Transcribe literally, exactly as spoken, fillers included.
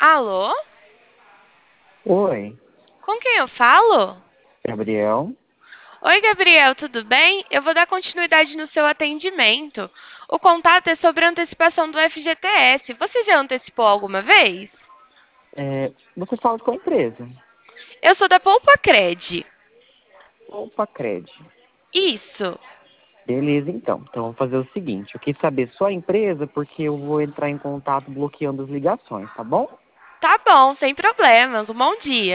Alô? Oi, Com quem eu falo? Gabriel. Oi, Gabriel, tudo bem? Eu vou dar continuidade no seu atendimento. O contato é sobre a antecipação do F G T S. Você já antecipou alguma vez? É, você fala de qual empresa? Eu sou da Poupa Cred. Opa, Cred. Isso. Beleza, então. Então, vamos fazer o seguinte. Eu quis saber sua empresa porque eu vou entrar em contato bloqueando as ligações, tá bom? Tá bom, sem problemas. Um bom dia.